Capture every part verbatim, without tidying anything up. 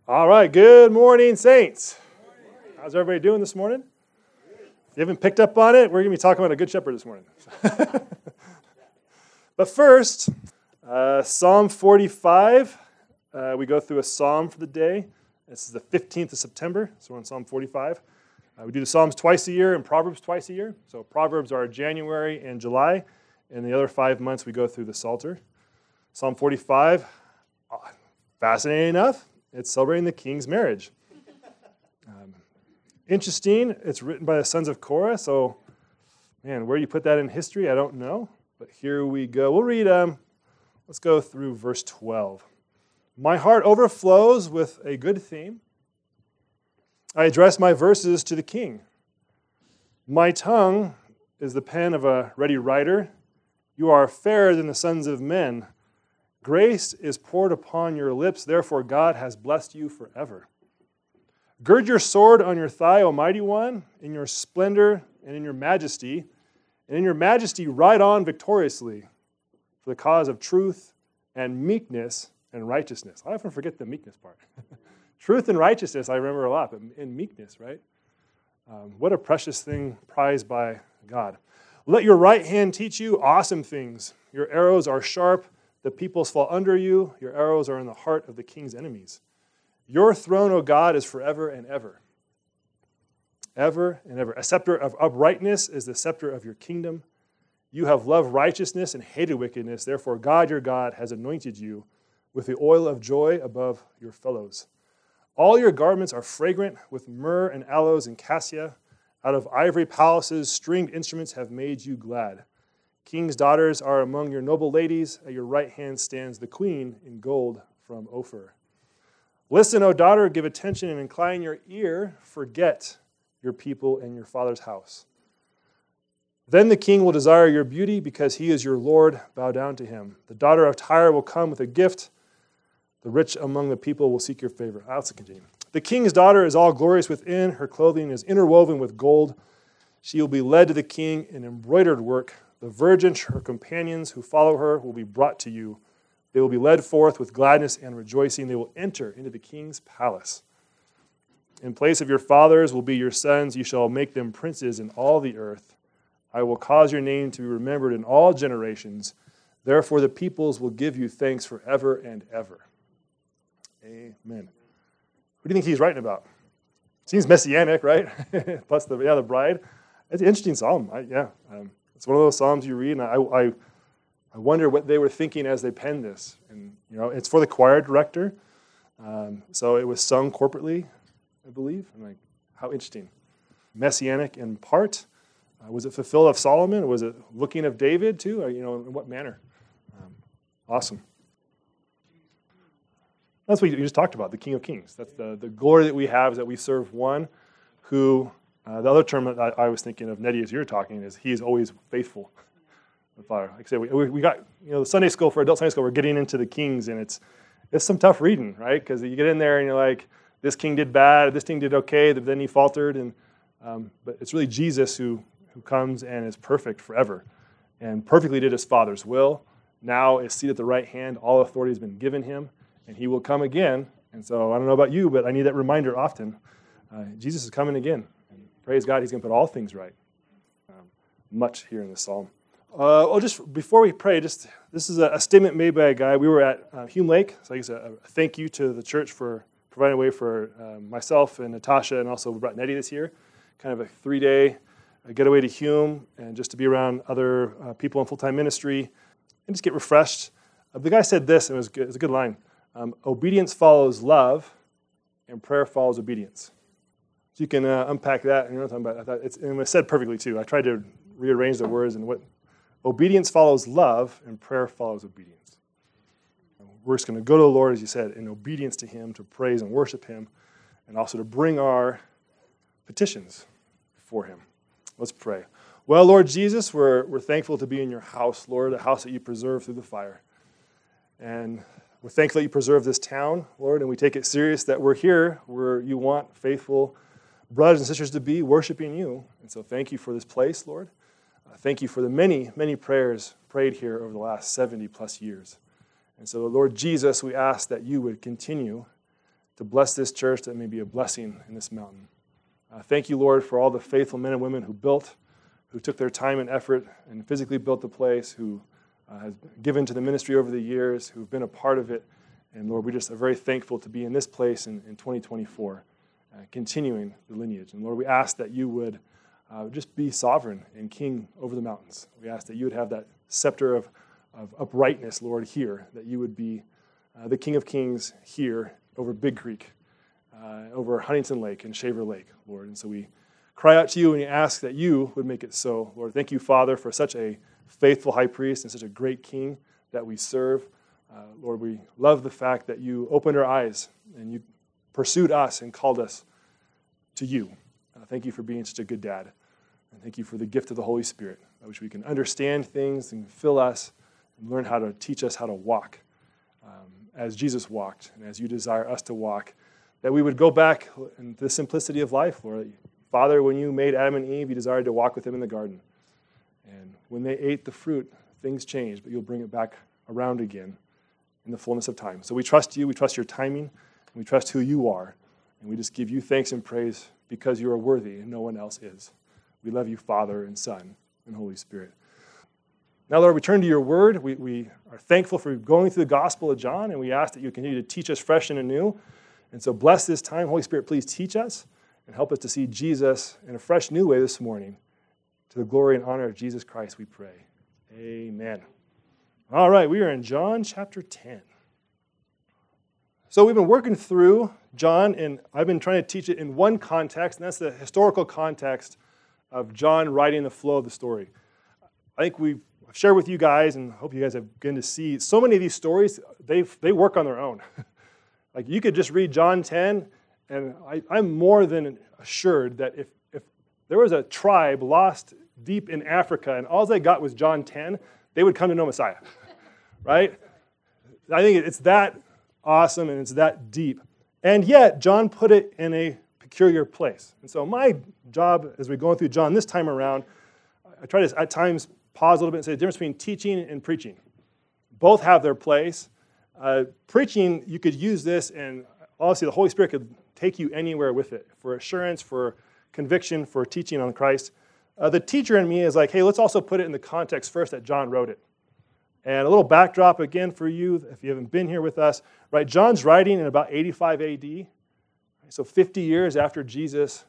All right, good morning, saints. How's everybody doing this morning? If you haven't picked up on it, we're going to be talking about a good shepherd this morning. But first, uh, Psalm forty-five. Uh, we go through a psalm for the day. This is the fifteenth of September, so we're on Psalm forty-five. Uh, we do the Psalms twice a year and Proverbs twice a year. So Proverbs are January and July, and the other five months we go through the Psalter. Psalm forty-five, uh, fascinating enough, it's celebrating the king's marriage. Um, interesting, it's written by the sons of Korah, so, man, where you put that in history, I don't know. But here we go. We'll read, um, let's go through verse twelve. My heart overflows with a good theme. I address my verses to the king. My tongue is the pen of a ready writer. You are fairer than the sons of men. Grace is poured upon your lips, therefore God has blessed you forever. Gird your sword on your thigh, O mighty one, in your splendor and in your majesty, and in your majesty ride on victoriously for the cause of truth and meekness and righteousness. I often forget the meekness part. Truth and righteousness I remember a lot, but in meekness, right? Um, what a precious thing prized by God. Let your right hand teach you awesome things. Your arrows are sharp. The peoples fall under you. Your arrows are in the heart of the king's enemies. Your throne, O God, is forever and ever. Ever and ever. A scepter of uprightness is the scepter of your kingdom. You have loved righteousness and hated wickedness. Therefore, God, your God, has anointed you with the oil of joy above your fellows. All your garments are fragrant with myrrh and aloes and cassia. Out of ivory palaces, stringed instruments have made you glad. King's daughters are among your noble ladies. At your right hand stands the queen in gold from Ophir. Listen, O daughter, give attention and incline your ear. Forget your people and your father's house. Then the king will desire your beauty because he is your Lord. Bow down to him. The daughter of Tyre will come with a gift. The rich among the people will seek your favor. I'll continue. The king's daughter is all glorious within. Her clothing is interwoven with gold. She will be led to the king in embroidered work. The virgin, her companions who follow her, will be brought to you. They will be led forth with gladness and rejoicing. They will enter into the king's palace. In place of your fathers will be your sons. You shall make them princes in all the earth. I will cause your name to be remembered in all generations. Therefore the peoples will give you thanks forever and ever. Amen. Who do you think he's writing about? Seems messianic, right? Plus the yeah the bride. It's an interesting psalm. I, yeah, um, it's one of those psalms you read, and I, I I wonder what they were thinking as they penned this. And you know, it's for the choir director, um, so it was sung corporately, I believe. I'm like, how interesting. Messianic in part. Uh, was it fulfilled of Solomon? Was it looking of David too? Or, you know, in what manner? Um, awesome. That's what you just talked about, the King of Kings. That's the, the glory that we have is that we serve one who, uh, the other term that I, I was thinking of, Nettie, as you're talking, is he is always faithful. Like I said, we, we got, you know, the Sunday school, for adult Sunday school, we're getting into the kings, and it's it's some tough reading, right? Because you get in there and you're like, this king did bad, this king did okay, but then he faltered. and um, But it's really Jesus who, who comes and is perfect forever and perfectly did his Father's will. Now is seated at the right hand. All authority has been given him. And he will come again. And so I don't know about you, but I need that reminder often. Uh, Jesus is coming again. And praise God, he's going to put all things right. Um, much here in the psalm. Uh, well, just before we pray, just this is a, a statement made by a guy. We were at uh, Hume Lake. So I guess a, a thank you to the church for providing a way for uh, myself and Natasha, and also we brought Nettie this year. Kind of a three-day uh, getaway to Hume, and just to be around other uh, people in full-time ministry and just get refreshed. Uh, the guy said this, and it was good. It was a good line. Um, obedience follows love, and prayer follows obedience. So you can uh, unpack that. And you know what I'm talking about. I thought it's, and it was said perfectly too. I tried to rearrange the words and what obedience follows love, and prayer follows obedience. We're just going to go to the Lord, as you said, in obedience to him, to praise and worship him, and also to bring our petitions before him. Let's pray. Well, Lord Jesus, we're we're thankful to be in your house, Lord, a house that you preserve through the fire. And we're thankful that you preserve this town, Lord, and we take it serious that we're here where you want faithful brothers and sisters to be worshiping you. And so thank you for this place, Lord. Uh, thank you for the many, many prayers prayed here over the last seventy plus years. And so, Lord Jesus, we ask that you would continue to bless this church that may be a blessing in this mountain. Uh, thank you, Lord, for all the faithful men and women who built, who took their time and effort and physically built the place, who uh, has given to the ministry over the years, who've been a part of it. And Lord, we just are very thankful to be in this place in, in twenty twenty-four, uh, continuing the lineage. And Lord, we ask that you would uh, just be sovereign and king over the mountains. We ask that you would have that scepter of, of uprightness, Lord, here, that you would be uh, the King of Kings here over Big Creek, uh, over Huntington Lake and Shaver Lake, Lord. And so we cry out to you and we ask that you would make it so. Lord, thank you, Father, for such a faithful high priest and such a great king that we serve. Uh, Lord, we love the fact that you opened our eyes and you pursued us and called us to you. Uh, thank you for being such a good dad. And thank you for the gift of the Holy Spirit, by which we can understand things and fill us and learn how to teach us how to walk um, as Jesus walked and as you desire us to walk, that we would go back in the simplicity of life, Lord. Father, when you made Adam and Eve, you desired to walk with them in the garden. And when they ate the fruit, things changed, but you'll bring it back around again in the fullness of time. So we trust you, we trust your timing, and we trust who you are. And we just give you thanks and praise because you are worthy and no one else is. We love you, Father and Son and Holy Spirit. Now, Lord, we turn to your word. We, we are thankful for going through the Gospel of John, and we ask that you continue to teach us fresh and anew. And so bless this time. Holy Spirit, please teach us and help us to see Jesus in a fresh new way this morning. To the glory and honor of Jesus Christ, we pray. Amen. All right, we are in John chapter ten. So we've been working through John, and I've been trying to teach it in one context, and that's the historical context of John writing the flow of the story. I think we've shared with you guys, and I hope you guys have begun to see, so many of these stories, they they work on their own. Like, you could just read John ten, and I, I'm more than assured that if, if there was a tribe lost deep in Africa, and all they got was John ten, they would come to know Messiah, right? I think it's that awesome and it's that deep. And yet, John put it in a peculiar place. And so my job as we're going through John this time around, I try to at times pause a little bit and say the difference between teaching and preaching. Both have their place. Uh, preaching, you could use this, and obviously the Holy Spirit could take you anywhere with it for assurance, for conviction, for teaching on Christ. Uh, the teacher in me is like, hey, let's also put it in the context first that John wrote it. And a little backdrop again for you, if you haven't been here with us, right? John's writing in about eighty-five A D, so fifty years after Jesus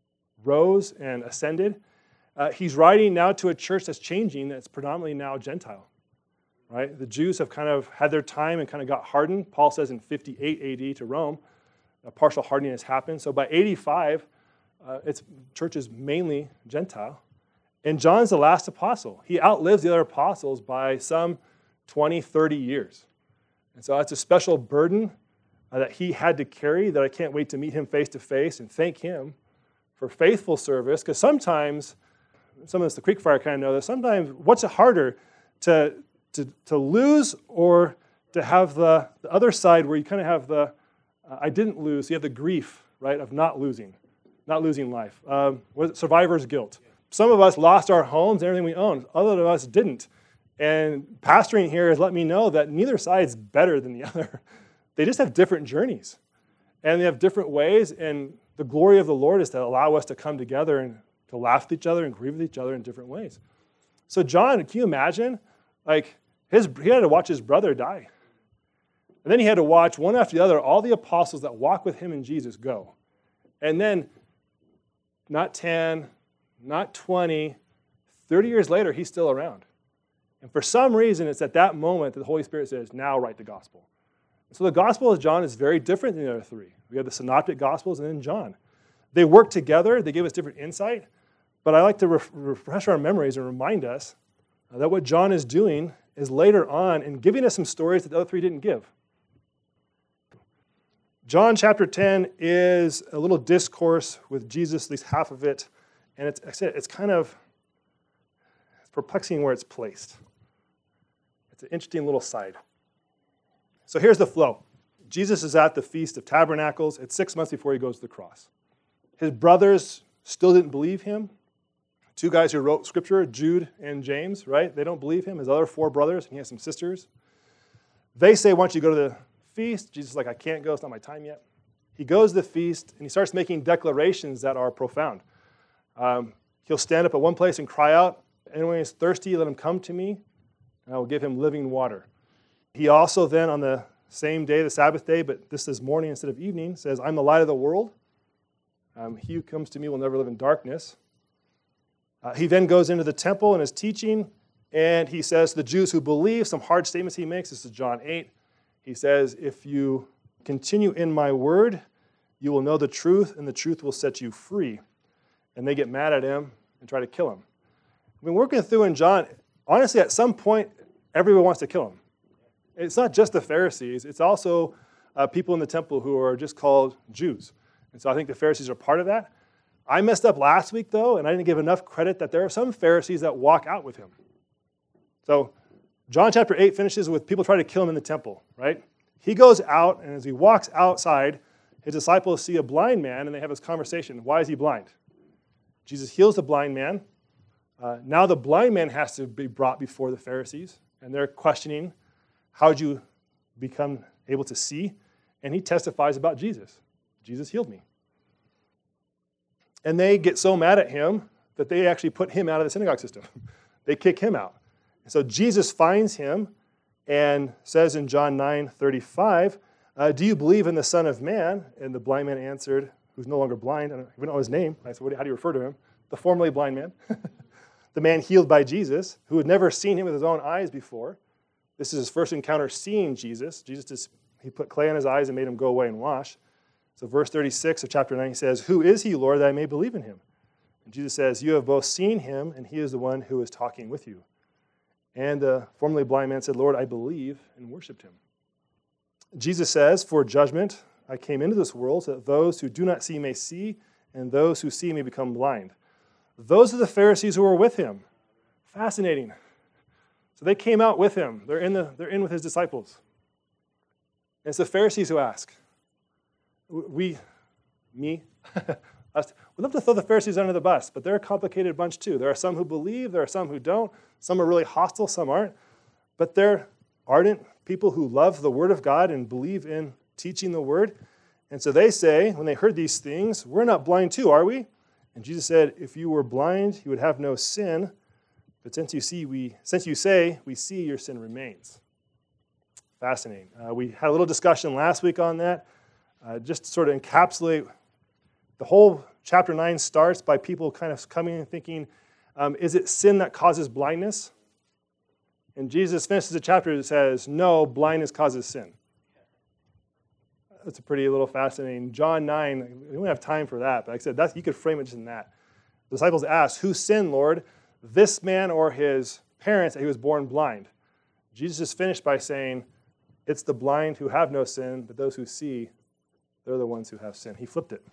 rose and ascended. Uh, he's writing now to a church that's changing, that's predominantly now Gentile, right? The Jews have kind of had their time and kind of got hardened. Paul says in fifty-eight A D to Rome, a partial hardening has happened. So by eighty-five, Uh, it's church is mainly Gentile. And John's the last apostle. He outlives the other apostles by some twenty, thirty years. And so that's a special burden uh, that he had to carry that I can't wait to meet him face to face and thank him for faithful service. Because sometimes, some of us, the Creekfire kind of know this, sometimes what's it harder to, to, to lose or to have the, the other side where you kind of have the, uh, I didn't lose, you have the grief, right, of not losing. Not losing life. Um, survivor's guilt. Some of us lost our homes and everything we owned. Other of us didn't. And pastoring here has let me know that neither side's better than the other. They just have different journeys. And they have different ways. And the glory of the Lord is to allow us to come together and to laugh with each other and grieve with each other in different ways. So John, can you imagine? Like, his he had to watch his brother die. And then he had to watch one after the other all the apostles that walk with him and Jesus go. And then not ten, not twenty, thirty years later, he's still around. And for some reason, it's at that moment that the Holy Spirit says, now write the gospel. So the Gospel of John is very different than the other three. We have the Synoptic Gospels and then John. They work together. They give us different insight. But I like to ref- refresh our memories and remind us that what John is doing is later on in giving us some stories that the other three didn't give. John chapter ten is a little discourse with Jesus, at least half of it. And it's, I said, it's kind of it's perplexing where it's placed. It's an interesting little side. So here's the flow. Jesus is at the Feast of Tabernacles. It's six months before he goes to the cross. His brothers still didn't believe him. Two guys who wrote scripture, Jude and James, right? They don't believe him. His other four brothers, and he has some sisters. They say, why don't you go to the feast? Jesus is like, I can't go. It's not my time yet. He goes to the feast, and he starts making declarations that are profound. Um, he'll stand up at one place and cry out, anyone who's thirsty, let him come to me, and I will give him living water. He also then, on the same day, the Sabbath day, but this is morning instead of evening, says, I'm the light of the world. Um, he who comes to me will never live in darkness. Uh, he then goes into the temple and is teaching, and he says to the Jews who believe, some hard statements he makes. This is John eight. He says, if you continue in my word, you will know the truth, and the truth will set you free. And they get mad at him and try to kill him. I mean, working through in John, honestly, at some point, everyone wants to kill him. It's not just the Pharisees. It's also uh, people in the temple who are just called Jews. And so I think the Pharisees are part of that. I messed up last week, though, and I didn't give enough credit that there are some Pharisees that walk out with him. So John chapter eight finishes with people trying to kill him in the temple, right? He goes out, and as he walks outside, his disciples see a blind man, and they have this conversation. Why is he blind? Jesus heals the blind man. Uh, now the blind man has to be brought before the Pharisees, and they're questioning, how did you become able to see? And he testifies about Jesus. Jesus healed me. And they get so mad at him that they actually put him out of the synagogue system. They kick him out. And so Jesus finds him and says in John nine thirty-five, uh, do you believe in the Son of Man? And the blind man answered, who's no longer blind, I don't even know his name. I said, how do you refer to him? The formerly blind man. The man healed by Jesus, who had never seen him with his own eyes before. This is his first encounter seeing Jesus. Jesus just, he put clay on his eyes and made him go away and wash. So verse thirty-six of chapter nine says, who is he, Lord, that I may believe in him? And Jesus says, you have both seen him, and he is the one who is talking with you. And the formerly blind man said, Lord, I believe, and worshipped him. Jesus says, for judgment I came into this world, so that those who do not see may see, and those who see may become blind. Those are the Pharisees who were with him. Fascinating. So they came out with him. They're in, the, they're in with his disciples. And it's the Pharisees who ask. We, me, us, we'd love to throw the Pharisees under the bus, but they're a complicated bunch too. There are some who believe, there are some who don't. Some are really hostile, some aren't. But they're ardent people who love the Word of God and believe in teaching the Word. And so they say, when they heard these things, we're not blind too, are we? And Jesus said, if you were blind, you would have no sin. But since you see, we, since you say, we see, your sin remains. Fascinating. Uh, we had a little discussion last week on that. Uh, just to sort of encapsulate, the whole chapter nine starts by people kind of coming and thinking, um, is it sin that causes blindness? And Jesus finishes the chapter and says, no, blindness causes sin. That's a pretty little fascinating. John nine, we don't have time for that, but like I said, that's, you could frame it just in that. The disciples asked, who sinned, Lord, this man or his parents, that he was born blind? Jesus is finished by saying, it's the blind who have no sin, but those who see, they're the ones who have sin. He flipped it.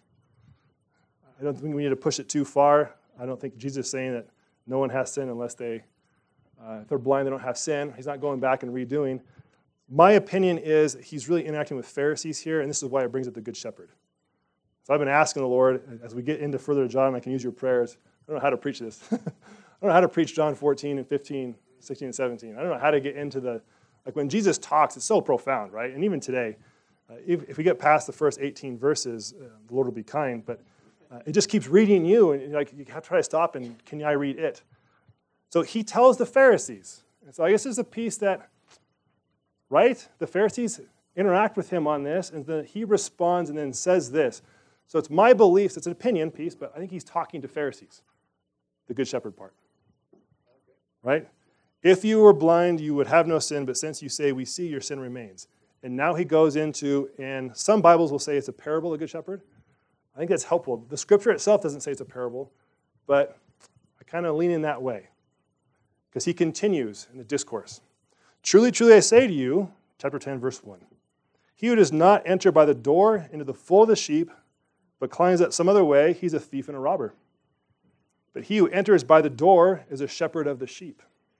I don't think we need to push it too far. I don't think Jesus is saying that no one has sin unless they, uh, if they're blind, they don't have sin. He's not going back and redoing. My opinion is he's really interacting with Pharisees here, and this is why it brings up the Good Shepherd. So I've been asking the Lord, as we get into further John, I can use your prayers. I don't know how to preach this. I don't know how to preach John fourteen and fifteen, sixteen and seventeen. I don't know how to get into the, like when Jesus talks, it's so profound, right? And even today, uh, if, if we get past the first eighteen verses, uh, the Lord will be kind, but uh, it just keeps reading you, and like you have to try to stop, and can I read it? So he tells the Pharisees. And so I guess there's a piece that, right? The Pharisees interact with him on this, and then he responds and then says this. So it's my beliefs, it's an opinion piece, but I think he's talking to Pharisees, the Good Shepherd part. Right? If you were blind, you would have no sin, but since you say we see, your sin remains. And now he goes into, and some Bibles will say it's a parable, the Good Shepherd. I think that's helpful. The Scripture itself doesn't say it's a parable, but I kind of lean in that way. Because he continues in the discourse. Truly, truly, I say to you, chapter ten, verse one, he who does not enter by the door into the fold of the sheep, but climbs out some other way, he's a thief and a robber. But he who enters by the door is a shepherd of the sheep.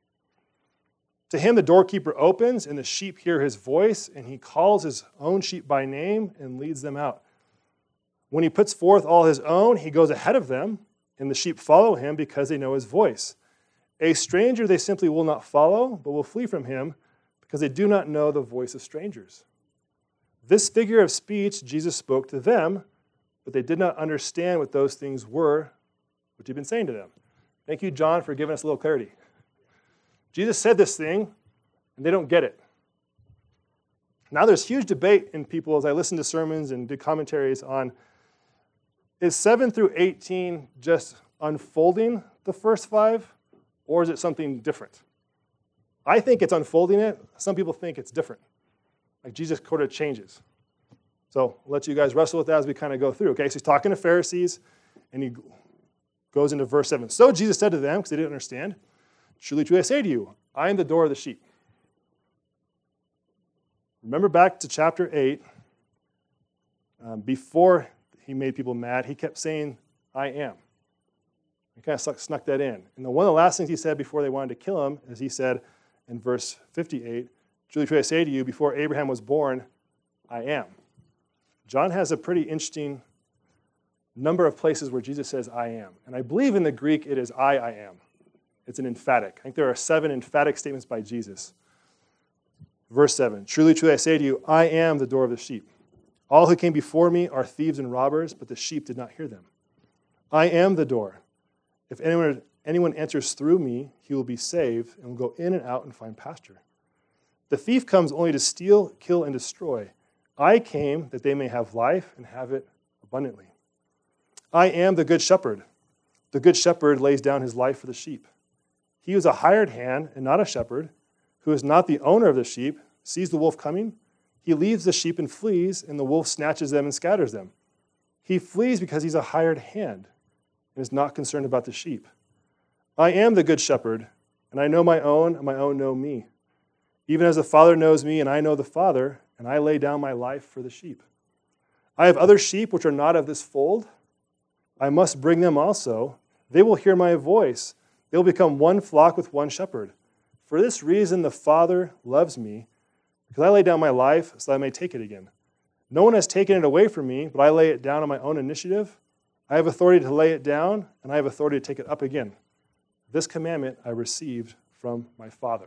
To him the doorkeeper opens, and the sheep hear his voice, and he calls his own sheep by name and leads them out. When he puts forth all his own, he goes ahead of them, and the sheep follow him because they know his voice. A stranger they simply will not follow, but will flee from him because they do not know the voice of strangers. This figure of speech Jesus spoke to them, but they did not understand what those things were, which he'd been saying to them. Thank you, John, for giving us a little clarity. Jesus said this thing, and they don't get it. Now there's huge debate in people as I listen to sermons and did commentaries on, is seven through eighteen just unfolding the first five, or is it something different? I think it's unfolding it. Some people think it's different. Like Jesus sort of changes. So I'll let you guys wrestle with that as we kind of go through. Okay, so he's talking to Pharisees, and he goes into verse seven. So Jesus said to them, because they didn't understand, truly, truly, I say to you, I am the door of the sheep. Remember back to chapter eight, um, before he made people mad, he kept saying, I am. He kind of snuck that in. And the one of the last things he said before they wanted to kill him is he said in verse fifty-eight, truly, truly, I say to you, before Abraham was born, I am. John has a pretty interesting number of places where Jesus says, I am. And I believe in the Greek it is I, I am. It's an emphatic. I think there are seven emphatic statements by Jesus. Verse seven, truly, truly, I say to you, I am the door of the sheep. All who came before me are thieves and robbers, but the sheep did not hear them. I am the door. If anyone, anyone enters through me, he will be saved and will go in and out and find pasture. The thief comes only to steal, kill, and destroy. I came that they may have life and have it abundantly. I am the good shepherd. The good shepherd lays down his life for the sheep. He who is a hired hand and not a shepherd, who is not the owner of the sheep, sees the wolf coming. He leaves the sheep and flees, and the wolf snatches them and scatters them. He flees because he's a hired hand and is not concerned about the sheep. I am the good shepherd, and I know my own, and my own know me. Even as the Father knows me, and I know the Father, and I lay down my life for the sheep. I have other sheep which are not of this fold. I must bring them also. They will hear my voice. They will become one flock with one shepherd. For this reason the Father loves me, because I lay down my life so that I may take it again. No one has taken it away from me, but I lay it down on my own initiative. I have authority to lay it down, and I have authority to take it up again. This commandment I received from my Father.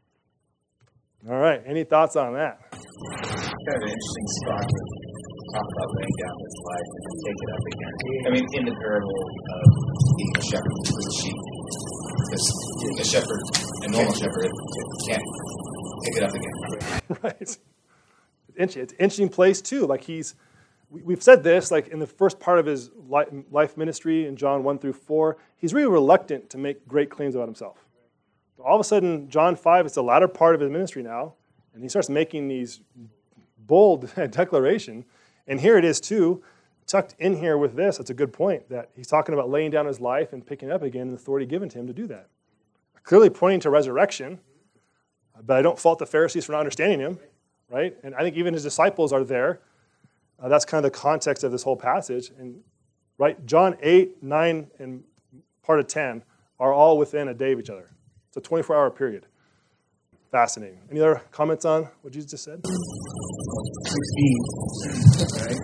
All right, any thoughts on that? Kind of an interesting spot to talk about laying down his life and then take it up again. I mean, in the parable of the shepherd with the sheep, because the shepherd, a normal shepherd, can't pick it up again. Right. It's an interesting place, too. Like he's, we've said this, like in the first part of his life ministry in John one through four, he's really reluctant to make great claims about himself. All of a sudden, John five, it's the latter part of his ministry now, and he starts making these bold declaration. And here it is, too, tucked in here with this. It's a good point that he's talking about laying down his life and picking it up again, and the authority given to him to do that. Clearly pointing to resurrection, but I don't fault the Pharisees for not understanding him, right? And I think even his disciples are there. Uh, that's kind of the context of this whole passage. And right, John eight, nine, and part of ten are all within a day of each other. It's a twenty-four hour period. Fascinating. Any other comments on what Jesus just said? sixteen. Right?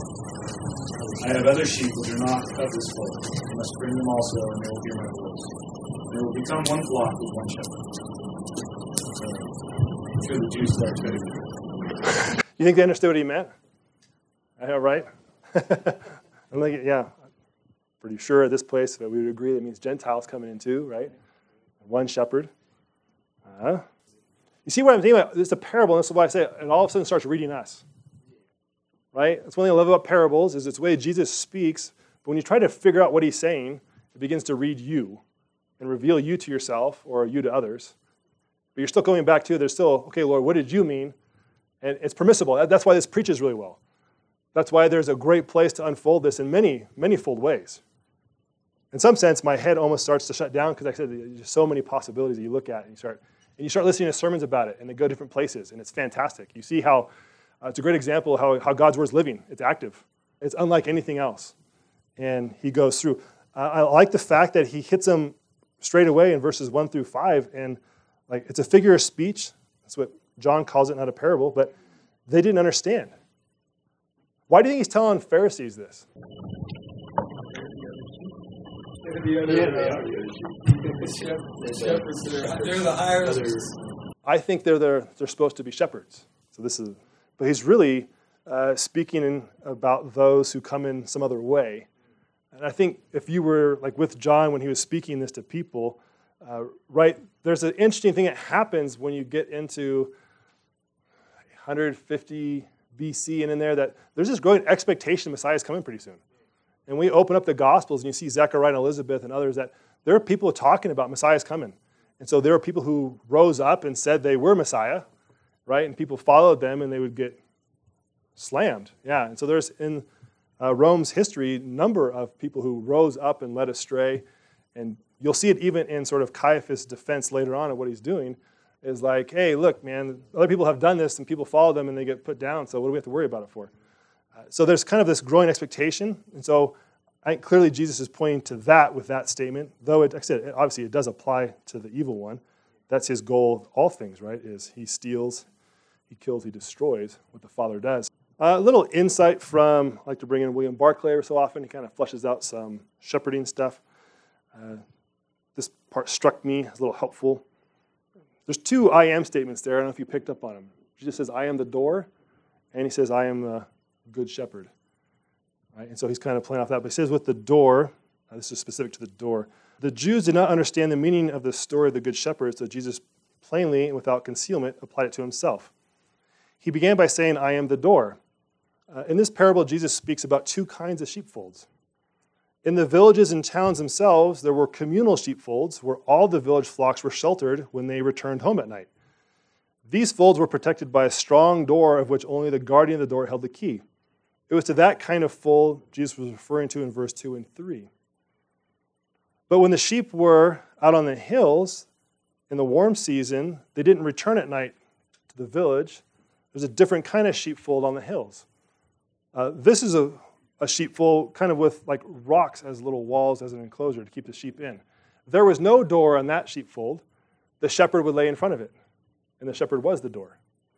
I have other sheep which are not of this fold. I must bring them also, and they will hear my voice. They will become one flock with one shepherd. So, I'm sure the Jews start studying. You think they understood what he meant? I know, right? I'm like, yeah, pretty sure at this place that we would agree that means Gentiles coming in too, right? One shepherd. Uh, you see what I'm thinking about? It's a parable, and this is why I say it, and all of a sudden starts reading us. Right? That's one thing I love about parables, is it's the way Jesus speaks, but when you try to figure out what he's saying, it begins to read you and reveal you to yourself or you to others. But you're still going back to, there's still, okay, Lord, what did you mean? And it's permissible. That's why this preaches really well. That's why there's a great place to unfold this in many, many-fold ways. In some sense, my head almost starts to shut down because like I said, there's just so many possibilities that you look at and you start and you start listening to sermons about it, and they go different places, and it's fantastic. You see how uh, it's a great example of how, how God's word is living. It's active. It's unlike anything else. And he goes through. Uh, I like the fact that he hits them straight away in verses one through five, and like it's a figure of speech. That's what John calls it, not a parable, but they didn't understand. Why do you think he's telling Pharisees this? The other, yeah, the shepherds, they're the higher. I think they're, they're, they're supposed to be shepherds. So this is, but he's really uh, speaking in, about those who come in some other way. And I think if you were like with John when he was speaking this to people, uh, right, there's an interesting thing that happens when you get into one hundred fifty B C and in there, that there's this growing expectation Messiah is coming pretty soon. And we open up the Gospels and you see Zechariah and Elizabeth and others that there are people talking about Messiah's coming. And so there were people who rose up and said they were Messiah, right? And people followed them and they would get slammed. Yeah, and so there's in uh, Rome's history a number of people who rose up and led astray. And you'll see it even in sort of Caiaphas' defense later on of what he's doing, is like, hey, look, man, other people have done this and people follow them and they get put down, so what do we have to worry about it for? Uh, so there's kind of this growing expectation. And so I think clearly Jesus is pointing to that with that statement, though it, like I said, it, obviously it does apply to the evil one. That's his goal of all things, right, is he steals, he kills, he destroys, what the Father does. A uh, little insight from, I like to bring in William Barclay every so often. He kind of fleshes out some shepherding stuff. Uh, this part struck me as a little helpful. There's two I am statements there. I don't know if you picked up on them. Jesus says, I am the door, and he says, I am the good shepherd. Right? And so he's kind of playing off that. But he says with the door, uh, this is specific to the door, the Jews did not understand the meaning of the story of the good shepherd, so Jesus plainly and without concealment applied it to himself. He began by saying, I am the door. Uh, in this parable, Jesus speaks about two kinds of sheepfolds. In the villages and towns themselves, there were communal sheepfolds where all the village flocks were sheltered when they returned home at night. These folds were protected by a strong door of which only the guardian of the door held the key. It was to that kind of fold Jesus was referring to in verse two and three. But when the sheep were out on the hills in the warm season, they didn't return at night to the village. There's a different kind of sheepfold on the hills. Uh, this is a, a sheepfold kind of with like rocks as little walls as an enclosure to keep the sheep in. There was no door on that sheepfold. The shepherd would lay in front of it, and the shepherd was the door.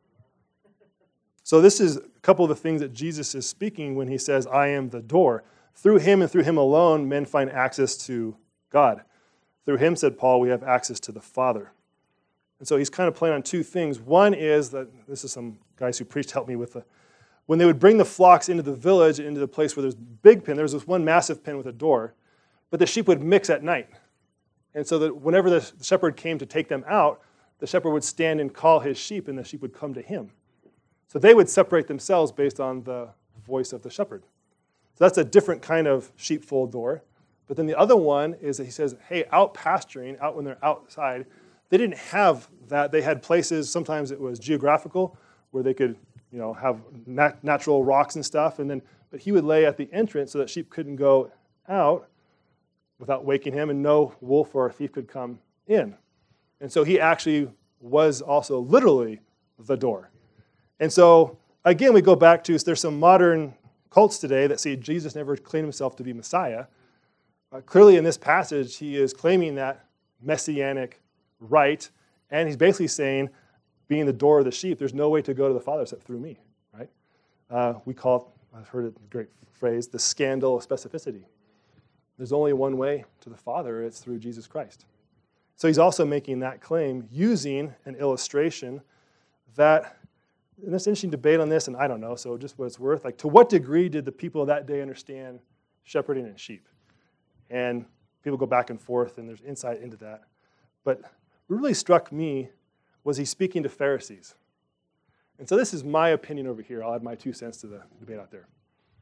So this is a couple of the things that Jesus is speaking when he says, I am the door. Through him and through him alone, men find access to God. Through him, said Paul, we have access to the Father. And so he's kind of playing on two things. One is that, this is some guys who preached helped me with the, when they would bring the flocks into the village, into the place where there's big pen, there was this one massive pen with a door, but the sheep would mix at night. And so that whenever the shepherd came to take them out, the shepherd would stand and call his sheep, and the sheep would come to him. So they would separate themselves based on the voice of the shepherd. So that's a different kind of sheepfold door. But then the other one is that he says, hey, out pasturing, out when they're outside, they didn't have that. They had places, sometimes it was geographical, where they could, you know, have nat- natural rocks and stuff. And then, but he would lay at the entrance so that sheep couldn't go out without waking him, and no wolf or thief could come in. And so he actually was also literally the door. And so, again, we go back to, there's some modern cults today that say Jesus never claimed himself to be Messiah. Uh, clearly in this passage, he is claiming that messianic right, and he's basically saying, being the door of the sheep, there's no way to go to the Father except through me, right? Uh, we call it, I've heard it, a great phrase, the scandal of specificity. There's only one way to the Father, it's through Jesus Christ. So he's also making that claim using an illustration that, and there's an interesting debate on this, and I don't know, so just what it's worth. Like, to what degree did the people of that day understand shepherding and sheep? And people go back and forth, and there's insight into that. But what really struck me was he speaking to Pharisees. And so this is my opinion over here. I'll add my two cents to the debate out there.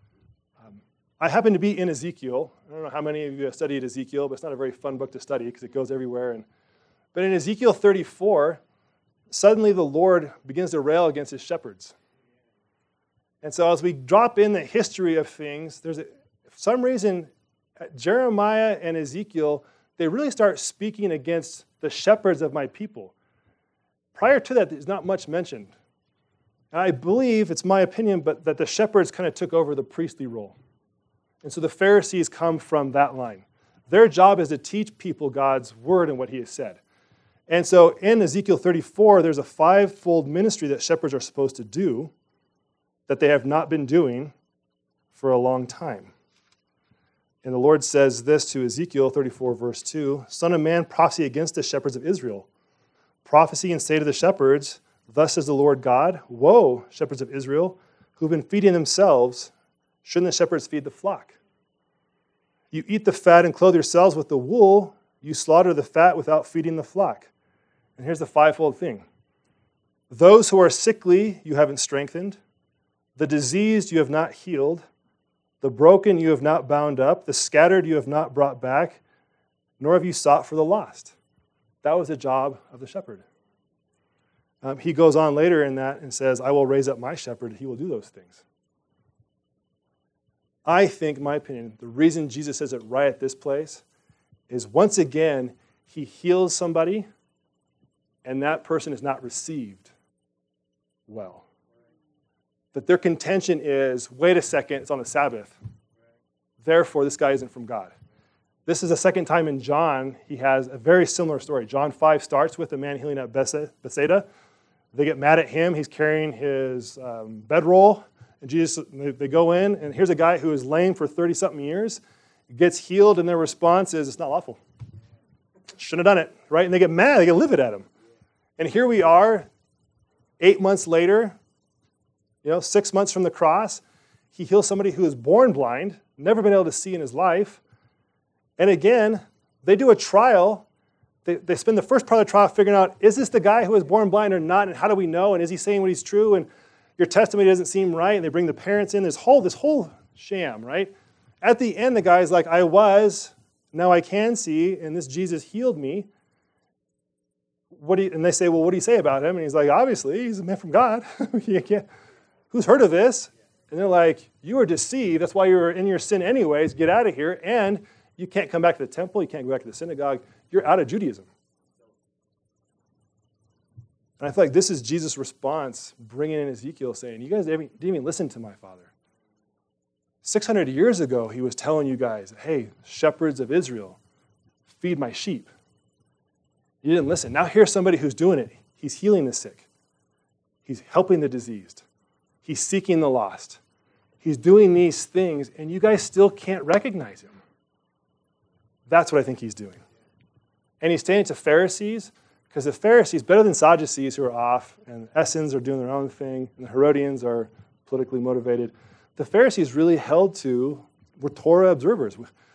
Um, I happen to be in Ezekiel. I don't know how many of you have studied Ezekiel, but it's not a very fun book to study because it goes everywhere. And, but in Ezekiel thirty-four, suddenly the Lord begins to rail against his shepherds. And so as we drop in the history of things, there's a, for some reason, Jeremiah and Ezekiel, they really start speaking against the shepherds of my people. Prior to that, there's not much mentioned. And I believe, it's my opinion, but that the shepherds kind of took over the priestly role. And so the Pharisees come from that line. Their job is to teach people God's word and what he has said. And so in Ezekiel thirty-four, there's a five-fold ministry that shepherds are supposed to do that they have not been doing for a long time. And the Lord says this to Ezekiel thirty-four, verse two, Son of man, prophesy against the shepherds of Israel. Prophecy and say to the shepherds, Thus says the Lord God, woe, shepherds of Israel, who've been feeding themselves. Shouldn't the shepherds feed the flock? You eat the fat and clothe yourselves with the wool. You slaughter the fat without feeding the flock. And here's the fivefold thing. Those who are sickly you haven't strengthened. The diseased you have not healed. The broken you have not bound up. The scattered you have not brought back. Nor have you sought for the lost. That was the job of the shepherd. Um, he goes on later in that and says, I will raise up my shepherd. He will do those things. I think, in my opinion, the reason Jesus says it right at this place is once again, he heals somebody and that person is not received well. But their contention is, wait a second, it's on the Sabbath. Therefore, this guy isn't from God. This is the second time in John he has a very similar story. John five starts with a man healing at Bethsaida. They get mad at him. He's carrying his um, bedroll. And Jesus, they go in, and here's a guy who is lame for thirty-something years, gets healed, and their response is, it's not lawful. Shouldn't have done it, right? And they get mad. They get livid at him. And here we are, eight months later, you know, six months from the cross. He heals somebody who is born blind, never been able to see in his life. And again, they do a trial. They, they spend the first part of the trial figuring out, is this the guy who was born blind or not? And how do we know? And is he saying what he's true? And your testimony doesn't seem right. And they bring the parents in. This whole, this whole sham, right? At the end, the guy's like, I was, now I can see, and this Jesus healed me. What do you, and they say, well, what do you say about him? And he's like, obviously, he's a man from God. You can't, who's heard of this? And they're like, you were deceived. That's why you were in your sin anyways. Get out of here. And you can't come back to the temple. You can't go back to the synagogue. You're out of Judaism. And I feel like this is Jesus' response, bringing in Ezekiel, saying, you guys didn't even listen to my father. six hundred years ago, he was telling you guys, hey, shepherds of Israel, feed my sheep. You didn't listen. Now here's somebody who's doing it. He's healing the sick. He's helping the diseased. He's seeking the lost. He's doing these things, and you guys still can't recognize him. That's what I think he's doing. And he's saying to Pharisees, because the Pharisees, better than Sadducees who are off, and Essenes are doing their own thing, and the Herodians are politically motivated, the Pharisees really held to, we're Torah observers.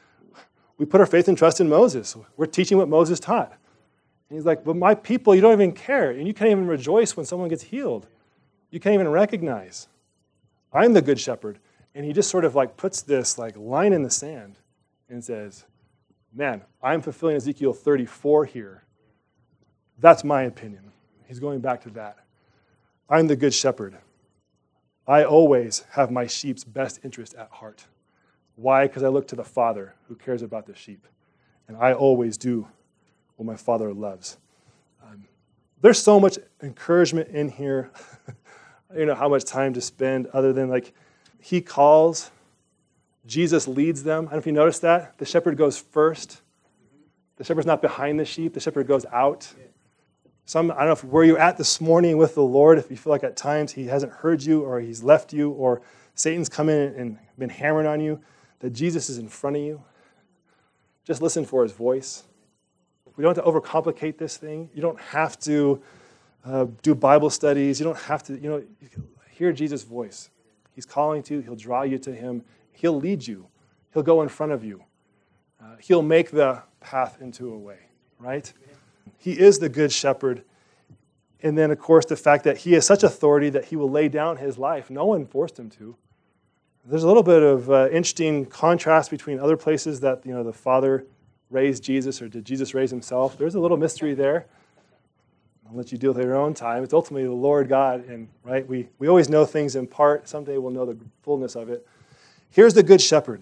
We put our faith and trust in Moses. We're teaching what Moses taught. And he's like, but my people, you don't even care, and you can't even rejoice when someone gets healed. You can't even recognize. I'm the good shepherd. And he just sort of like puts this like line in the sand and says, man, I'm fulfilling Ezekiel thirty-four here. That's my opinion. He's going back to that. I'm the good shepherd. I always have my sheep's best interest at heart. Why? Because I look to the Father who cares about the sheep. And I always do what my Father loves. Um, there's so much encouragement in here. I don't know how much time to spend other than like he calls, Jesus leads them. I don't know if you noticed that. The shepherd goes first. The shepherd's not behind the sheep. The shepherd goes out. Some, I don't know if where you're at this morning with the Lord, if you feel like at times he hasn't heard you or he's left you or Satan's come in and been hammering on you, that Jesus is in front of you. Just listen for his voice. We don't have to overcomplicate this thing. You don't have to uh, do Bible studies. You don't have to, you know, you can hear Jesus' voice. He's calling to you. He'll draw you to him. He'll lead you. He'll go in front of you. Uh, he'll make the path into a way, right? He is the good shepherd. And then, of course, the fact that he has such authority that he will lay down his life. No one forced him to. There's a little bit of uh, interesting contrast between other places that, you know, the Father raised Jesus or did Jesus raise himself. There's a little mystery there. I'll let you deal with it your own time. It's ultimately the Lord God, and right, we, we always know things in part. Someday we'll know the fullness of it. Here's the good shepherd.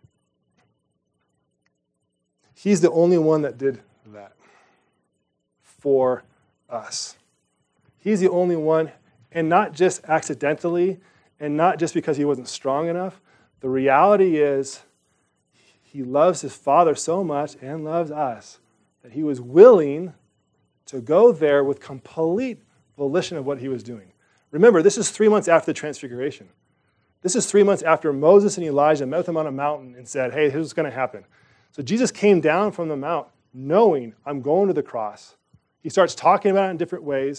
He's the only one that did that for us. He's the only one, and not just accidentally, and not just because he wasn't strong enough. The reality is he loves his Father so much and loves us that he was willing to go there with complete volition of what he was doing. Remember, this is three months after the Transfiguration. This is three months after Moses and Elijah met with him on a mountain and said, hey, here's what's going to happen. So Jesus came down from the mount knowing I'm going to the cross. He starts talking about it in different ways.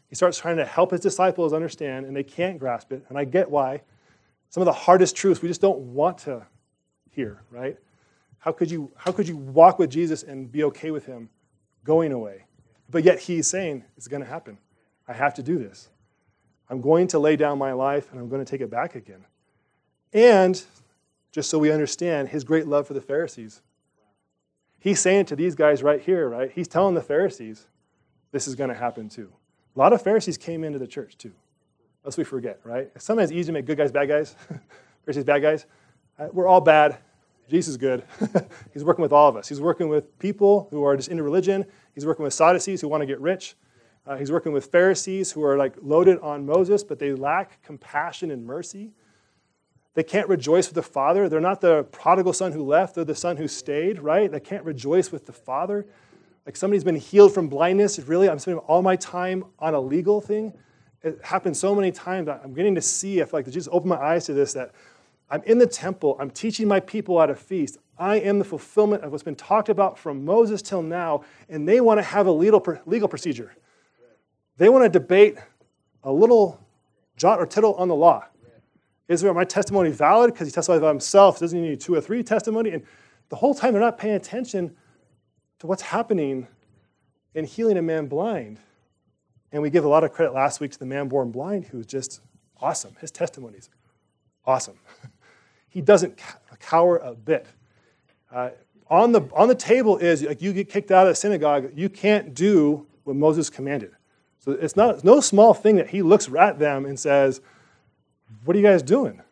He starts trying to help his disciples understand, and they can't grasp it. And I get why. Some of the hardest truths we just don't want to hear, right? How could you, how could you walk with Jesus and be okay with him going away? But yet he's saying, it's going to happen. I have to do this. I'm going to lay down my life, and I'm going to take it back again. And, just so we understand, his great love for the Pharisees. He's saying to these guys right here, right? He's telling the Pharisees, this is going to happen too. A lot of Pharisees came into the church too. Lest we forget, right? Sometimes it's easy to make good guys bad guys. Pharisees bad guys. We're all bad. Jesus is good. He's working with all of us. He's working with people who are just into religion. He's working with Sadducees who want to get rich. Uh, he's working with Pharisees who are like loaded on Moses, but they lack compassion and mercy. They can't rejoice with the Father. They're not the prodigal son who left. They're the son who stayed, right? They can't rejoice with the Father. Like somebody's been healed from blindness. Really, I'm spending all my time on a legal thing. It happens so many times. I'm getting to see, I feel like Jesus opened my eyes to this, that I'm in the temple. I'm teaching my people at a feast. I am the fulfillment of what's been talked about from Moses till now, and they want to have a legal, legal procedure. They want to debate a little jot or tittle on the law. Is my testimony valid? Because he testifies about himself. Doesn't he need two or three testimony? And the whole time they're not paying attention to what's happening in healing a man blind. And we give a lot of credit last week to the man born blind, who's just awesome. His testimony's awesome. He doesn't cower a bit. Uh, on the on the table is, like, you get kicked out of the synagogue, you can't do what Moses commanded. So it's not it's no small thing that he looks at them and says, what are you guys doing?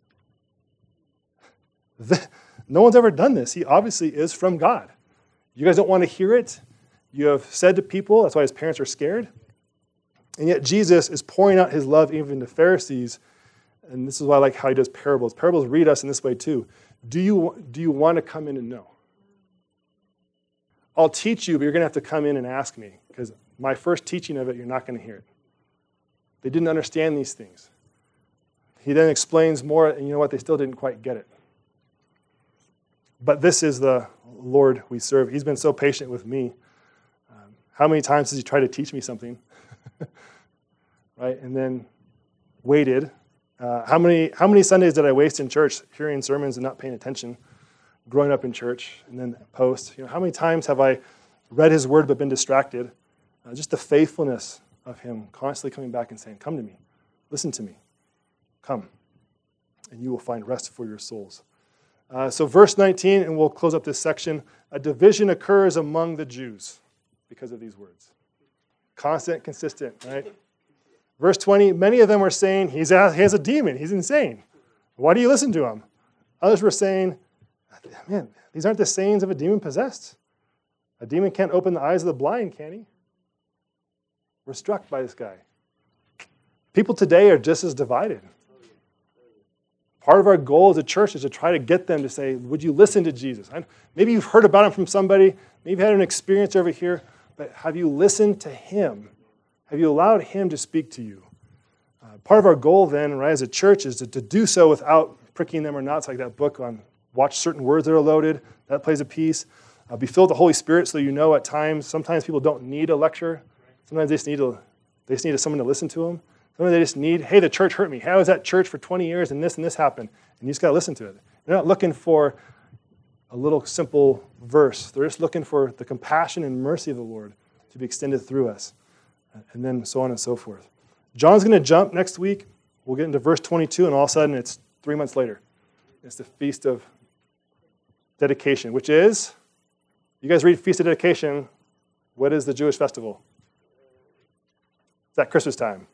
No one's ever done this. He obviously is from God. You guys don't want to hear it. You have said to people, that's why his parents are scared. And yet Jesus is pouring out his love even to Pharisees. And this is why I like how he does parables. Parables read us in this way too. Do you, do you want to come in and know? I'll teach you, but you're going to have to come in and ask me, because my first teaching of it, you're not going to hear it. They didn't understand these things. He then explains more, and you know what? They still didn't quite get it. But this is the Lord we serve. He's been so patient with me. Um, how many times has he tried to teach me something? Right? And then waited. Uh, how many how many Sundays did I waste in church hearing sermons and not paying attention, growing up in church, and then post? You know, how many times have I read his word but been distracted? Uh, just the faithfulness of him constantly coming back and saying, come to me, listen to me. Come, and you will find rest for your souls. Uh, so verse nineteen, and we'll close up this section. A division occurs among the Jews because of these words. Constant, consistent, right? Verse twenty, many of them were saying, He's a, he has a demon, he's insane. Why do you listen to him? Others were saying, man, these aren't the sayings of a demon possessed. A demon can't open the eyes of the blind, can he? We're struck by this guy. People today are just as divided. Part of our goal as a church is to try to get them to say, would you listen to Jesus? Maybe you've heard about him from somebody. Maybe you've had an experience over here. But have you listened to him? Have you allowed him to speak to you? Uh, part of our goal then, right, as a church, is to, to do so without pricking them or not. It's like that book on watch certain words that are loaded. That plays a piece. Uh, be filled with the Holy Spirit so you know at times, sometimes people don't need a lecture. Sometimes they just need, a, they just need someone to listen to them. Sometimes they just need, hey, the church hurt me. How was that church for twenty years and this and this happened? And you just got to listen to it. They're not looking for a little simple verse. They're just looking for the compassion and mercy of the Lord to be extended through us. And then so on and so forth. John's going to jump next week. We'll get into verse twenty-two, and all of a sudden it's three months later. It's the Feast of Dedication, which is, you guys read Feast of Dedication, what is the Jewish festival? It's at Christmas time.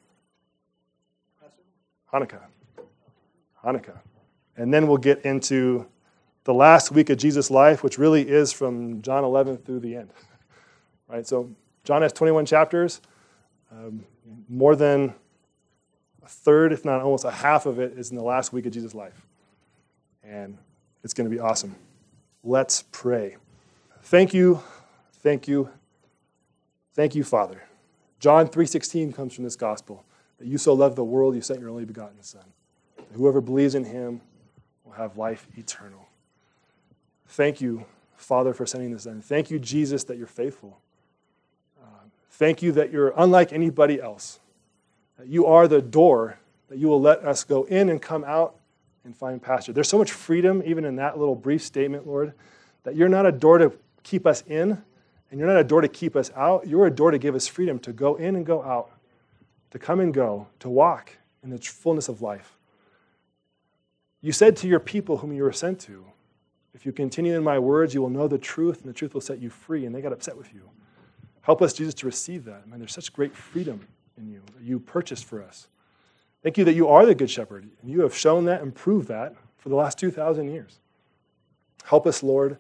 Hanukkah. Hanukkah. And then we'll get into the last week of Jesus' life, which really is from John eleven through the end. Right? So John has twenty-one chapters. Um, more than a third, if not almost a half of it, is in the last week of Jesus' life. And it's going to be awesome. Let's pray. Thank you, thank you, thank you, Father. John three sixteen comes from this gospel, that you so loved the world, you sent your only begotten Son. Whoever believes in him will have life eternal. Thank you, Father, for sending this Son. Thank you, Jesus, that you're faithful. Uh, Thank you that you're unlike anybody else, that you are the door, that you will let us go in and come out and find pasture. There's so much freedom even in that little brief statement, Lord, that you're not a door to keep us in, and you're not a door to keep us out. You're a door to give us freedom to go in and go out, to come and go, to walk in the fullness of life. You said to your people whom you were sent to, if you continue in my words, you will know the truth, and the truth will set you free. And they got upset with you. Help us, Jesus, to receive that. Man, there's such great freedom in you that you purchased for us. Thank you that you are the Good Shepherd, and you have shown that and proved that for the last two thousand years. Help us, Lord.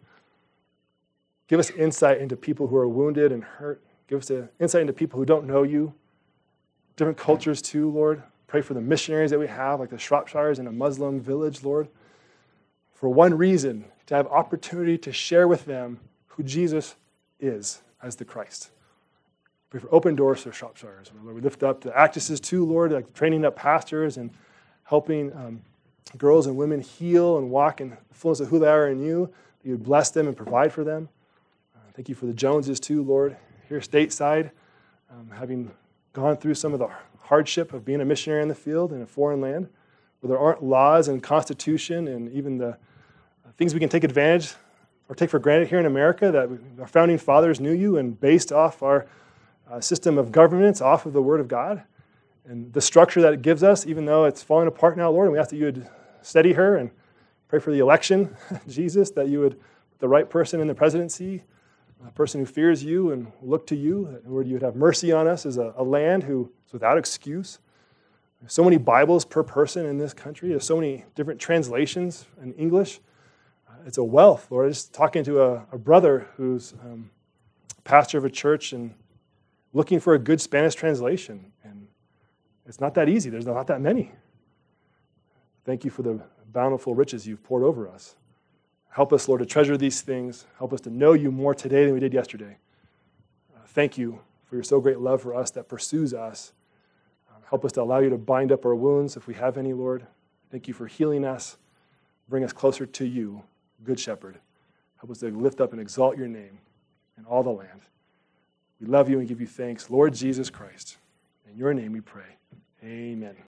Give us insight into people who are wounded and hurt. Give us insight into people who don't know you. Different cultures too, Lord. Pray for the missionaries that we have, like the Shropshires in a Muslim village, Lord. For one reason, to have opportunity to share with them who Jesus is as the Christ. Pray for open doors for Shropshires. Lord, we lift up the actresses too, Lord, like training up pastors and helping um, girls and women heal and walk in the fullness of who they are in you. That you would bless them and provide for them. Uh, thank you for the Joneses too, Lord, here stateside, um, having gone through some of the hardship of being a missionary in the field in a foreign land, where there aren't laws and constitution and even the things we can take advantage or take for granted here in America, that our founding fathers knew you and based off our uh, system of governance off of the Word of God. And the structure that it gives us, even though it's falling apart now, Lord, and we ask that you would steady her and pray for the election, Jesus, that you would put the right person in the presidency, a person who fears you and look to you, that, Lord, you would have mercy on us as a, a land who is without excuse. There's so many Bibles per person in this country. There's so many different translations in English. Uh, it's a wealth, Lord. I was just talking to a, a brother who's um, pastor of a church and looking for a good Spanish translation. And it's not that easy. There's not that many. Thank you for the bountiful riches you've poured over us. Help us, Lord, to treasure these things. Help us to know you more today than we did yesterday. Uh, thank you for your so great love for us that pursues us. Uh, help us to allow you to bind up our wounds if we have any, Lord. Thank you for healing us. Bring us closer to you, Good Shepherd. Help us to lift up and exalt your name in all the land. We love you and give you thanks, Lord Jesus Christ. In your name we pray. Amen.